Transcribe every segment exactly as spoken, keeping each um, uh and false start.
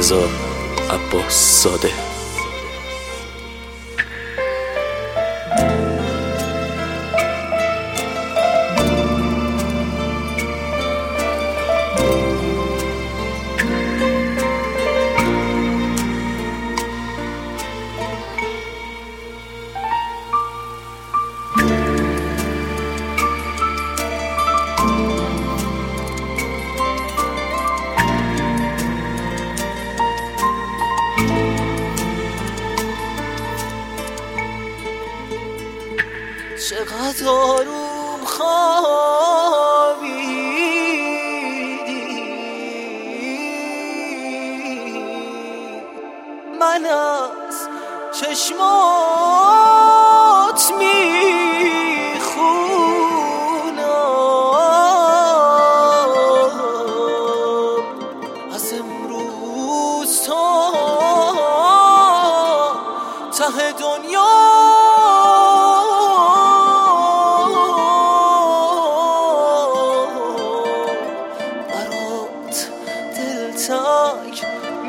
رضا عباس زاده. چقدر آروم خوابیدی، من از چشمات میخونم از امروز تا ته دنیا. تاک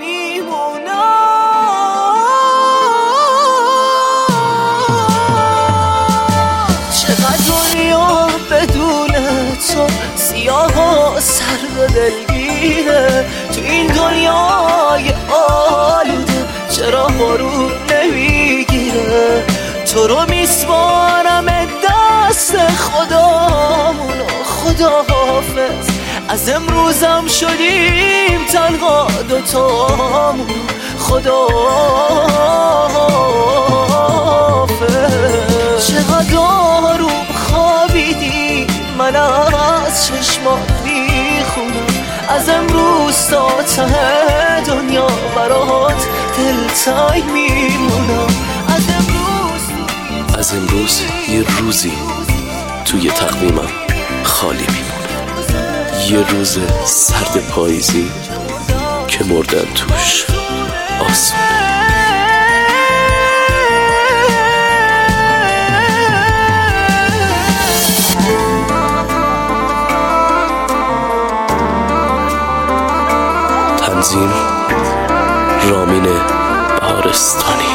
میمونم چقدر دنیا بدون تو سیاه و سرد و دلگیره. تو این دنیای آلوده چرا بارون نمیگیره؟ تو رو میسپارم دست خدامون و خدا حافظ. از امروزم شدیم تنها دوتامون، خدا حافظ. چقدر آروم خوابیدی، من از چشمات میخونم از امروز تا ته دنیا برات دلتنگ میمونم. از امروز از امروز یه روزی توی تقویمم خالی میمونه، یه روز سرد پاییزی که مردن توش آسونه. تنظیم رامین بهارستانی.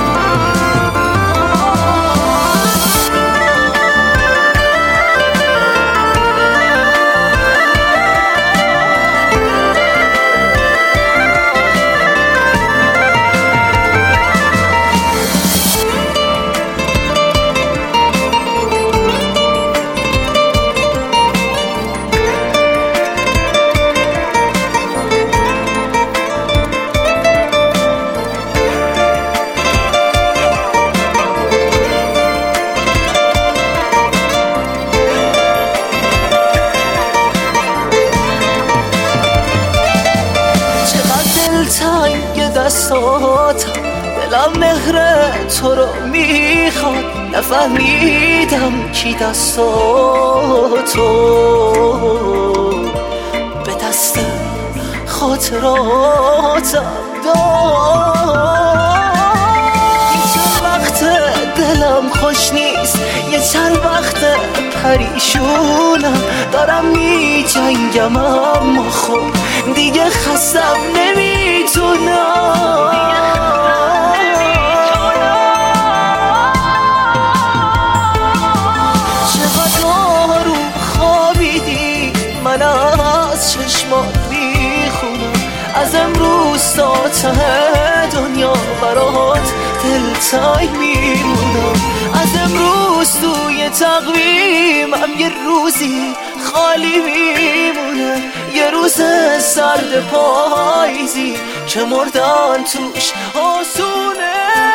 تنگ دستاتم، دلم مهر تو رو میخواد، نفهمیدم کی دستاتو به دست خاطراتم داد. این چند وقت دلم خوش نیست، یه چند وقت پریشونم، دارم می جنگم اما خب دیگه خستم نمیتونم. چقدر آروم خوابیدی، من از چشمات میخونم از امروز تا ته دنیا برات دلتنگ میمونم. از امروز توی تقویمم یه روزی خالی میمونه، یه روز سرد پاییزی که مردن توش آسونه.